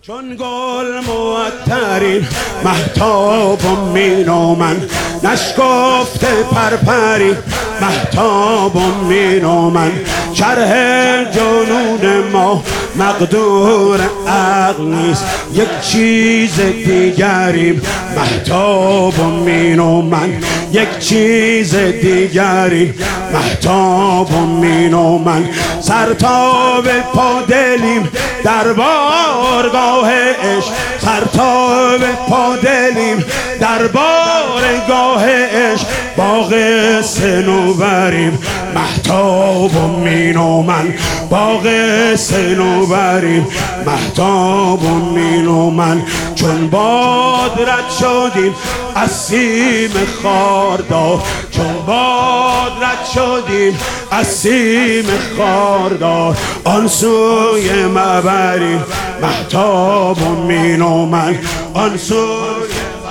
چون گل معطرین مهتاب و مینامن نشکفته پرپری مهتاب و مینامن شرح جنون ما مقدور عقل نیست یک چیز دیگری مهتاب و مینامن یک چیز دیگری مهتاب و مینامن سرتاب پادلیم در بارگاه عشق سرتاب پادلیم در بارگاه عشق باغ صنوبریم مهتاب و مینامن باغ صنوبریم مهتاب و مینامن چون باد رد شدیم از سیم خاردار چون باد رد شدیم از سیم خاردار آن سوی مبریم مهتاب و مینامن آن سوی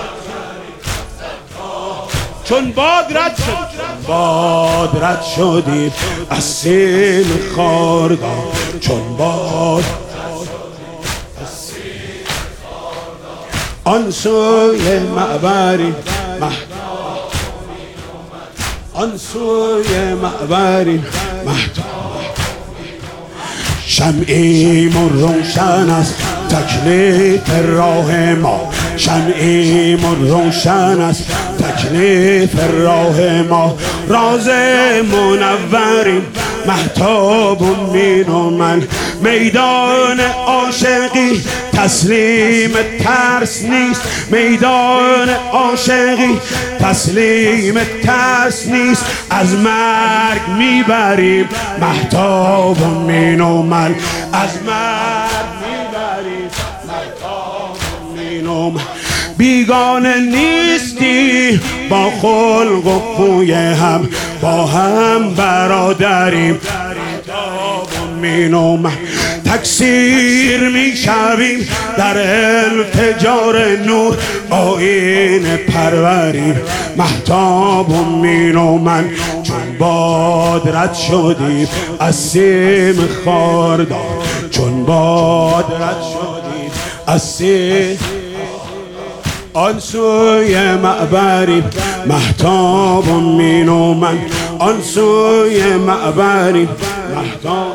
چون باد رد شدیم باد رد شدیم از سیم خاردار چون باد آن سوی معبری آن سوی معبری شمعیم روشن است تکلیف راه ما شمعیم روشن است تکلیف راه ما راز منوریم مهتاب و مینامن میدان عاشقی تسلیم ترس نیست میدان عاشقی تسلیم ترس نیست از مرگ میبریم مهتاب و مینامن از مرگ میبریم مهتاب و مینامن بیگانه نیستی با خلق و خوی هم با هم برادریم مهتاب و مینامن تکثیر میشویم در التجار نور آیین پروریم مهتاب و مینامن چون باد رد شدیم از سیم خاردار چون باد رد شدیم از سیم آن سوی معبریم مهتاب و مینامن آن سوی معبریم مهتاب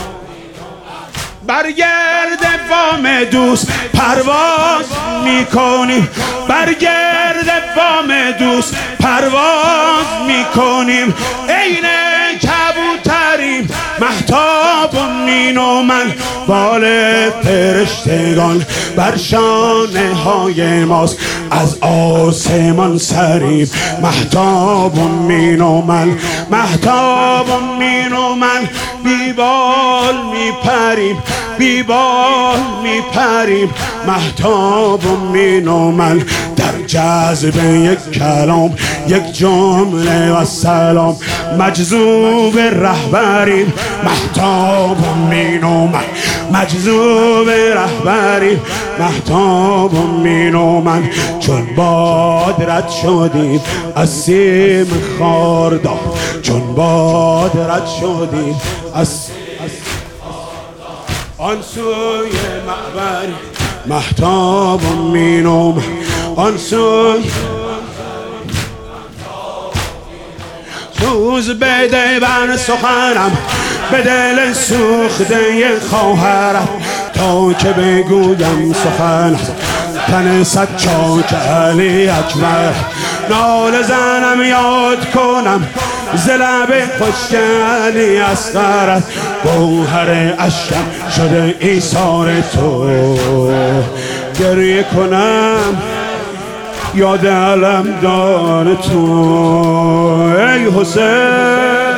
برگرد وام دوست پرواز میکنیم برگرد وام دوست پرواز میکنیم عین کبوتریم مهتاب و مینامن بال فرشتگان بر شانه های ماست از آسمان سریم مهتاب و مینامن مهتاب و مینامن بیبال میپریم بیبال میپریم مهتاب و مینامن در جذب یک کلام یک جمله و سلام مجذوب رهبریم مهتاب و مینامن مجذوب رهبریم مهتاب و مینامن چون باد رد شدیم از سیم خاردار چون باد رد شدیم از آن سوی معبری مهتاب و مینامن آن سوی سوز بده بر سخنم به دل سوخته خواهرم تا که بگویم سخن تن صد چاک علی اکبر نال زنم یاد کنم ز لب خشک علی اصغر گوهر اشکم شده ایثار تو گریه کنم یاد علمدار تو ای حسین